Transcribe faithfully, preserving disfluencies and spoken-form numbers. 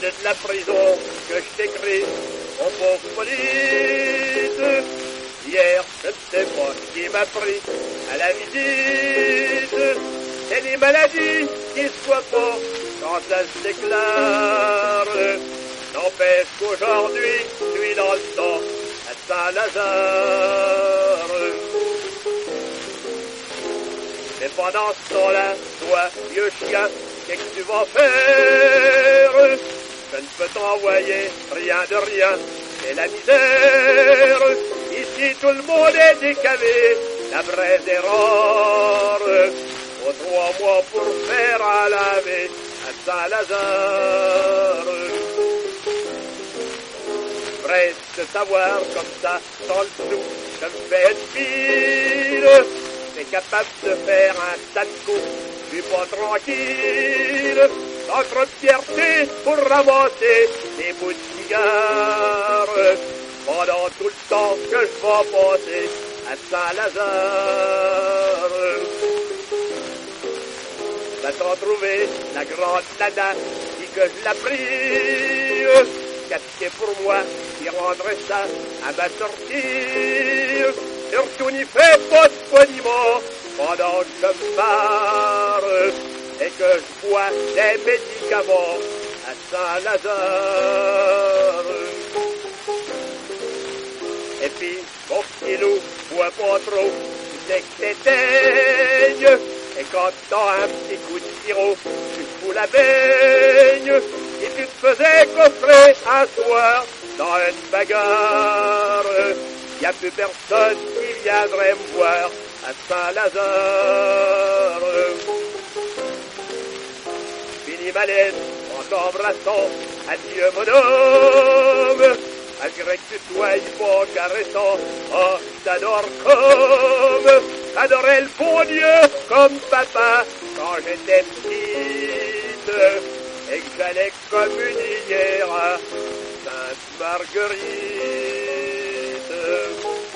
de la prison que je t'écris, mon pauvre Polyte. Hier, je ne sais pas qui m'a pris à la visite. C'est les maladies qui ne soient pas quand ça se déclare. N'empêche qu'aujourd'hui, je suis dans le temps à Saint-Lazare. Mais pendant ce temps-là, toi, vieux chien, qu'est-ce que tu vas faire? Je ne peux t'envoyer rien de rien, c'est la misère. Ici, tout le monde est décavé, la braise est rare. Faut trois mois pour faire à laver à Saint-Lazare. Presse de savoir comme ça, sans le sou, je me fais une pile. T'es capable de faire un tas de coups, je suis pas tranquille. Sans trop de fierté pour ramasser des bouts de cigares. Pendant tout le temps que je vais passer à Saint-Lazare. Va-t-on trouver la grande nana dit que je la prie, qu'est-ce pour moi qui rendrait ça à ma sortie? Surtout n'y fais pas de boniment pendant que je me barre et que je bois des médicaments à Saint-Lazare. Et puis, mon petit loup, bois pas trop, tu sais que t'éteignes. Et quand t'as un petit coup de sirop, tu fous la baigne. Et tu te faisais coffrer un soir dans une bagarre. Y a plus personne qui viendrait me voir à Saint-Lazare. Fini ma lettre en t'embrassant, adieu mon homme. Malgré que tu sois pas caressant, oh, je t'adore comme j'adorais le bon Dieu comme papa quand j'étais petite et que j'allais communier à Sainte Marguerite.